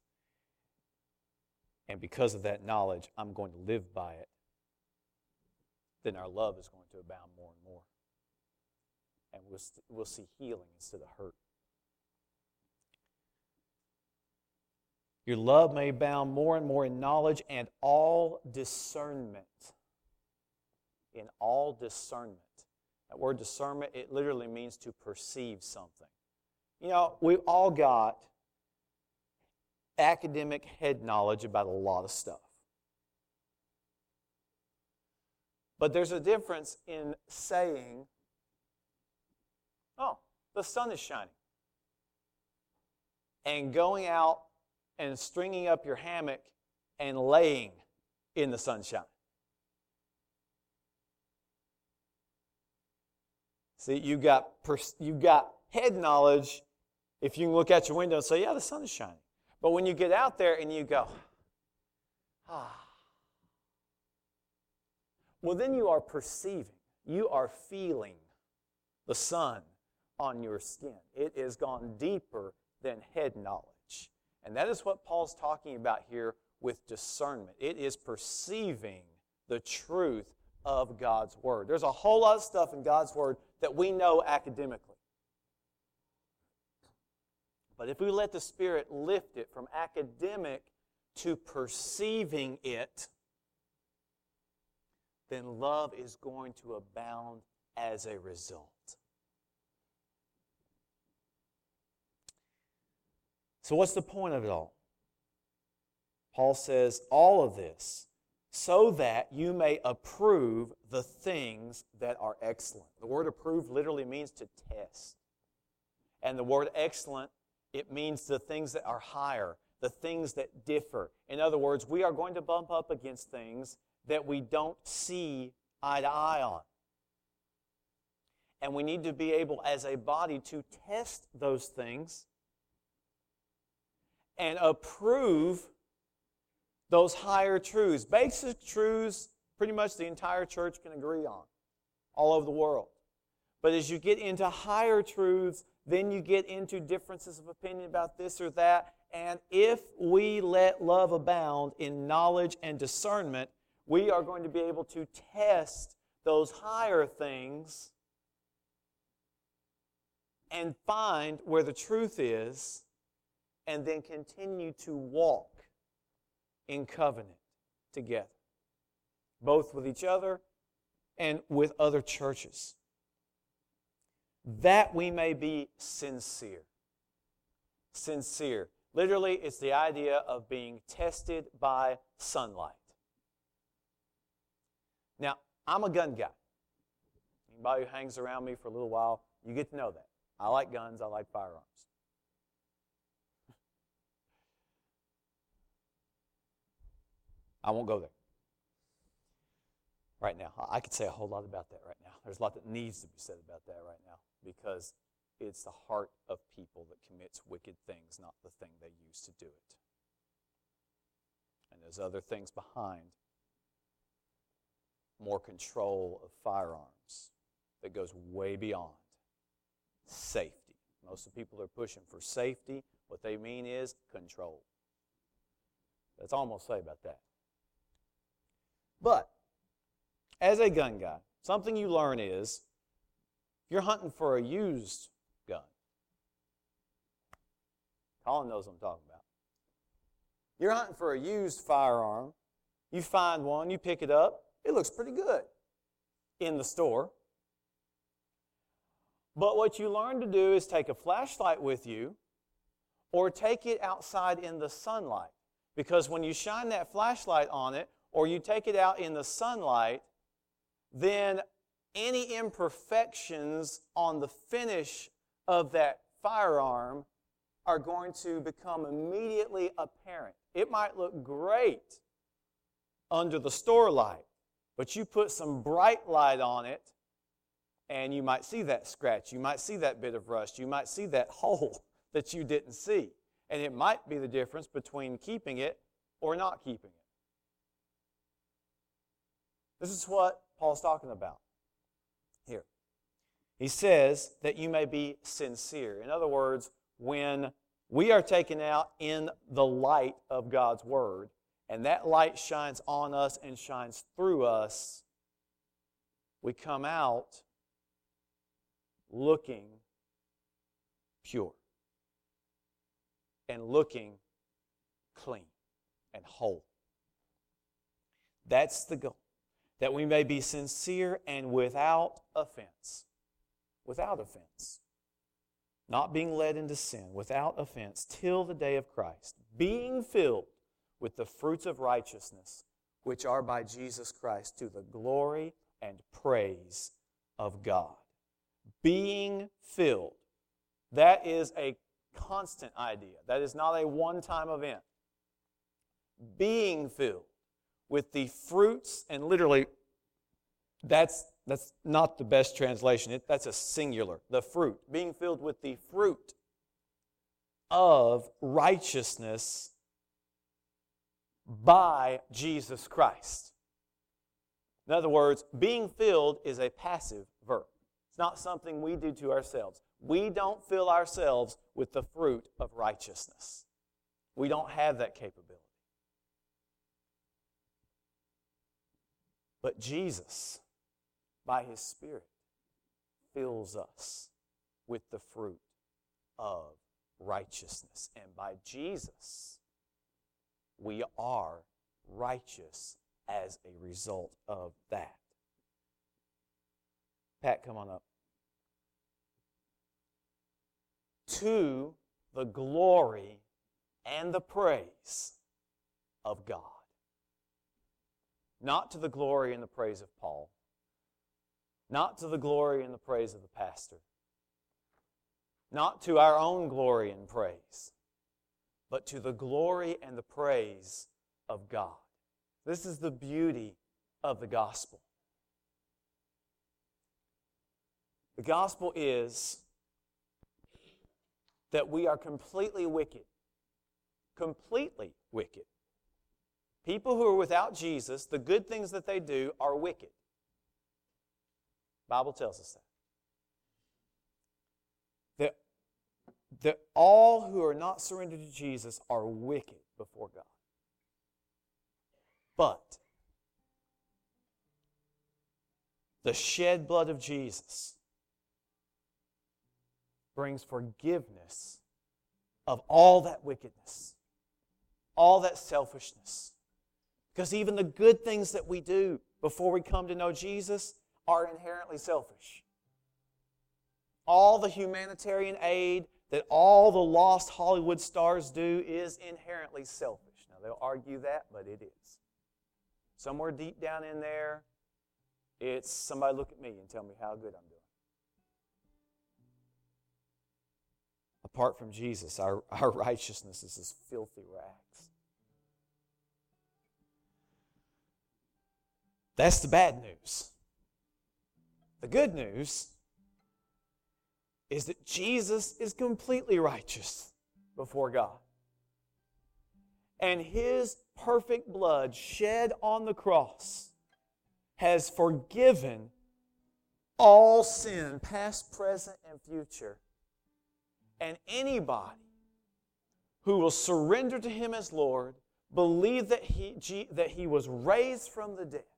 and because of that knowledge, I'm going to live by it, then our love is going to abound more and more. And we'll, st- we'll see healing instead of hurt. Your love may abound more and more in knowledge and all discernment. In all discernment. That word discernment, it literally means to perceive something. You know, we've all got academic head knowledge about a lot of stuff. But there's a difference in saying, oh, the sun is shining, and going out and stringing up your hammock and laying in the sunshine. See, you got you got head knowledge if you can look out your window and say, yeah, the sun is shining. But when you get out there and you go, ah, well, then you are perceiving, you are feeling the sun on your skin. It has gone deeper than head knowledge. And that is what Paul's talking about here with discernment. It is perceiving the truth of God's Word. There's a whole lot of stuff in God's Word that we know academically. But if we let the Spirit lift it from academic to perceiving it, then love is going to abound as a result. So what's the point of it all? Paul says, all of this, so that you may approve the things that are excellent. The word approve literally means to test. And the word excellent, it means the things that are higher, the things that differ. In other words, we are going to bump up against things that we don't see eye to eye on. And we need to be able, as a body, to test those things and approve those higher truths. Basic truths, pretty much the entire church can agree on, all over the world. But as you get into higher truths, then you get into differences of opinion about this or that. And if we let love abound in knowledge and discernment, we are going to be able to test those higher things and find where the truth is, and then continue to walk in covenant together, both with each other and with other churches, that we may be sincere. Sincere. Literally, it's the idea of being tested by sunlight. Now, I'm a gun guy. Anybody who hangs around me for a little while, you get to know that. I like guns, I like firearms. I won't go there right now. I could say a whole lot about that right now. There's a lot that needs to be said about that right now because it's the heart of people that commits wicked things, not the thing they use to do it. And there's other things behind more control of firearms that goes way beyond safety. Most of the people are pushing for safety. What they mean is control. That's all I'm going to say about that. But, as a gun guy, something you learn is, you're hunting for a used gun. Colin knows what I'm talking about. You're hunting for a used firearm. You find one, you pick it up. It looks pretty good in the store. But what you learn to do is take a flashlight with you or take it outside in the sunlight. Because when you shine that flashlight on it, or you take it out in the sunlight, then any imperfections on the finish of that firearm are going to become immediately apparent. It might look great under the store light, but you put some bright light on it, and you might see that scratch. You might see that bit of rust. You might see that hole that you didn't see. And it might be the difference between keeping it or not keeping it. This is what Paul's talking about here. He says that you may be sincere. In other words, when we are taken out in the light of God's Word, and that light shines on us and shines through us, we come out looking pure and looking clean and whole. That's the goal. That we may be sincere and without offense. Without offense. Not being led into sin, without offense, till the day of Christ. Being filled with the fruits of righteousness, which are by Jesus Christ, to the glory and praise of God. Being filled. That is a constant idea. That is not a one-time event. Being filled with the fruits, and literally, that's, that's not the best translation. It, that's a singular, the fruit. Being filled with the fruit of righteousness by Jesus Christ. In other words, being filled is a passive verb. It's not something we do to ourselves. We don't fill ourselves with the fruit of righteousness. We don't have that capability. But Jesus, by His Spirit, fills us with the fruit of righteousness. And by Jesus, we are righteous as a result of that. Pat, come on up. To the glory and the praise of God. Not to the glory and the praise of Paul. Not to the glory and the praise of the pastor. Not to our own glory and praise. But to the glory and the praise of God. This is the beauty of the gospel. The gospel is that we are completely wicked. Completely wicked. People who are without Jesus, the good things that they do are wicked. The Bible tells us that. That, that all who are not surrendered to Jesus are wicked before God. But the shed blood of Jesus brings forgiveness of all that wickedness, all that selfishness. Because even the good things that we do before we come to know Jesus are inherently selfish. All the humanitarian aid that all the lost Hollywood stars do is inherently selfish. Now, they'll argue that, but it is. Somewhere deep down in there, it's somebody look at me and tell me how good I'm doing. Apart from Jesus, our, our righteousness is as filthy rags. That's the bad news. The good news is that Jesus is completely righteous before God. And His perfect blood shed on the cross has forgiven all sin, past, present, and future. And anybody who will surrender to Him as Lord, believe that He, that He was raised from the dead,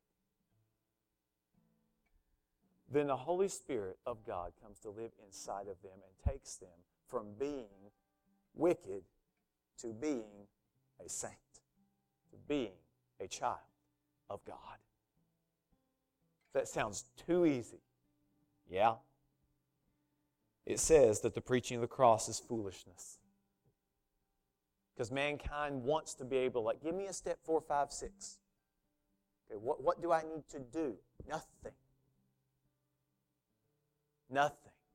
then the Holy Spirit of God comes to live inside of them and takes them from being wicked to being a saint, to being a child of God. That sounds too easy. Yeah. It says that the preaching of the cross is foolishness. Because mankind wants to be able to, like, give me a step four, five, six. Okay, what, what do I need to do? Nothing. Nothing.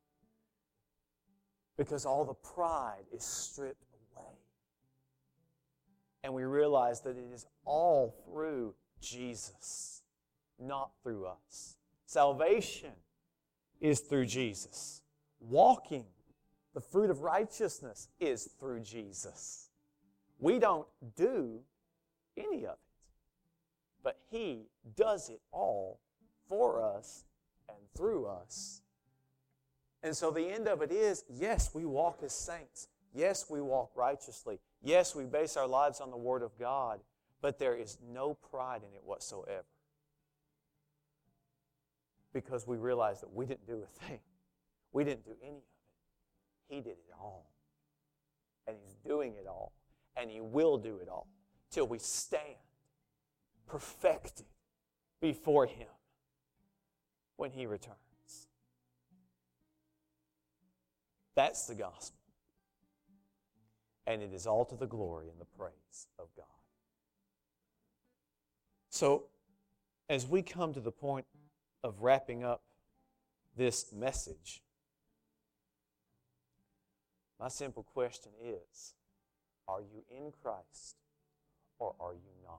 Because all the pride is stripped away. And we realize that it is all through Jesus, not through us. Salvation is through Jesus. Walking, the fruit of righteousness, is through Jesus. We don't do any of it. But He does it all for us and through us. And so the end of it is, yes, we walk as saints. Yes, we walk righteously. Yes, we base our lives on the Word of God. But there is no pride in it whatsoever. Because we realize that we didn't do a thing. We didn't do any of it. He did it all. And He's doing it all. and He will do it all till we stand perfected before Him when He returns. That's the gospel. And it is all to the glory and the praise of God. So, as we come to the point of wrapping up this message, my simple question is, are you in Christ or are you not?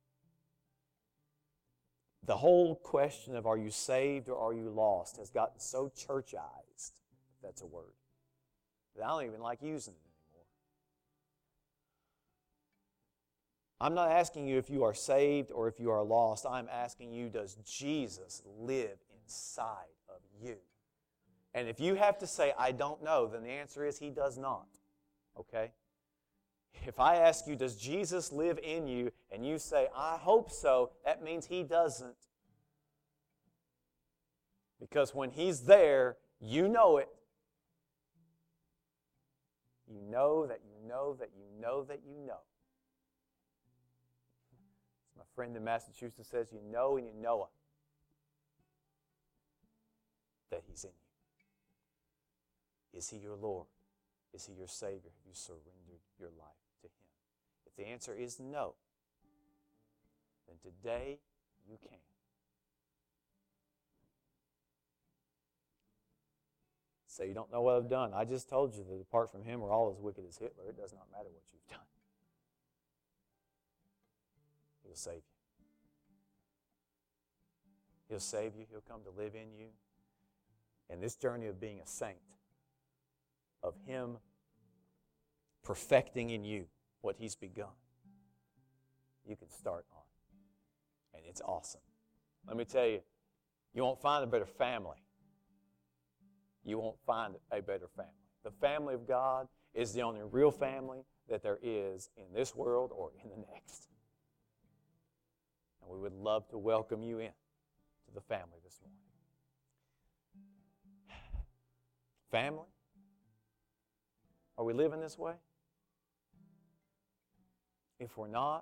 The whole question of are you saved or are you lost has gotten so churchized, if that's a word, that I don't even like using it anymore. I'm not asking you if you are saved or if you are lost. I'm asking you, does Jesus live inside of you? And if you have to say, I don't know, then the answer is He does not. Okay? If I ask you, does Jesus live in you, and you say, I hope so, that means He doesn't. Because when He's there, you know it. You know that you know that you know that you know. As my friend in Massachusetts says, you know and you know it, that He's in you. Is He your Lord? Is He your Savior? Have you surrendered your life to Him? If the answer is no, then today you can. Say, you don't know what I've done. I just told you that apart from Him, we're all as wicked as Hitler. It does not matter what you've done. He'll save you. He'll save you. He'll come to live in you. And this journey of being a saint, of Him perfecting in you what He's begun, you can start on. And it's awesome. Let me tell you, you won't find a better family. You won't find a better family. The family of God is the only real family that there is in this world or in the next. And we would love to welcome you in to the family this morning. Family? Are we living this way? If we're not,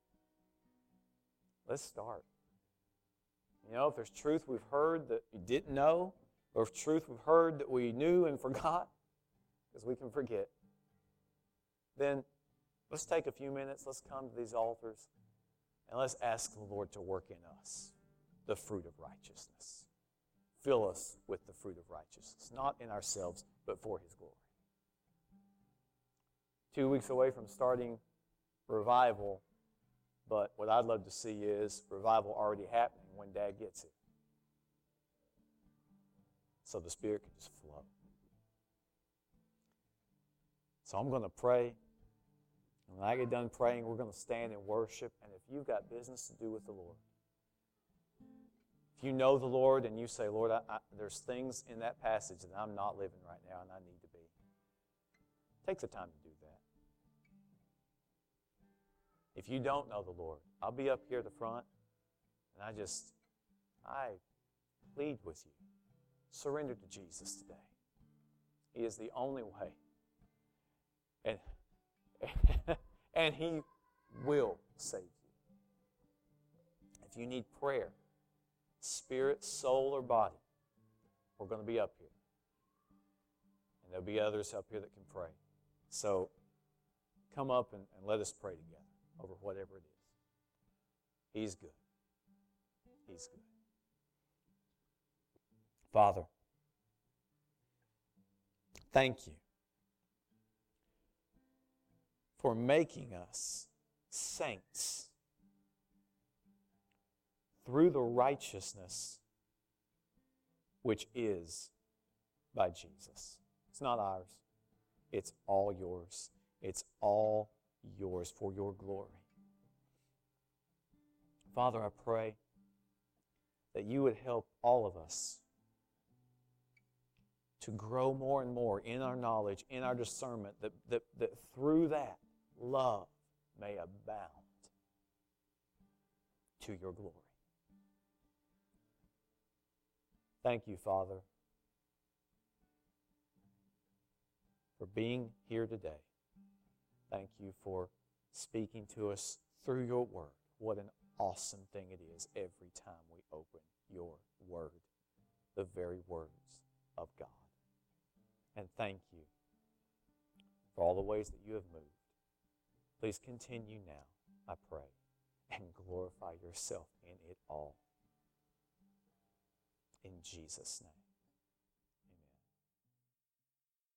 let's start. You know, if there's truth we've heard that you didn't know, or if truth we've heard that we knew and forgot, because we can forget, then let's take a few minutes, let's come to these altars, and let's ask the Lord to work in us the fruit of righteousness. Fill us with the fruit of righteousness, not in ourselves, but for His glory. Two weeks away from starting revival, but what I'd love to see is revival already happening when Dad gets it. So the Spirit can just flow. So I'm going to pray. And when I get done praying, we're going to stand and worship. And if you've got business to do with the Lord, if you know the Lord and you say, Lord, I, I, there's things in that passage that I'm not living right now and I need to be, take the time to do that. If you don't know the Lord, I'll be up here at the front, and I just, I plead with you. Surrender to Jesus today. He is the only way. And, and He will save you. If you need prayer, spirit, soul, or body, we're going to be up here. And there'll be others up here that can pray. So come up and, and let us pray together over whatever it is. He's good. He's good. Father, thank you for making us saints through the righteousness which is by Jesus. It's not ours. It's all yours. It's all yours for your glory. Father, I pray that you would help all of us to grow more and more in our knowledge, in our discernment, that, that, that through that, love may abound to your glory. Thank you, Father, for being here today. Thank you for speaking to us through your word. What an awesome thing it is every time we open your word, the very words of God. And thank you for all the ways that you have moved. Please continue now, I pray, and glorify yourself in it all. In Jesus' name.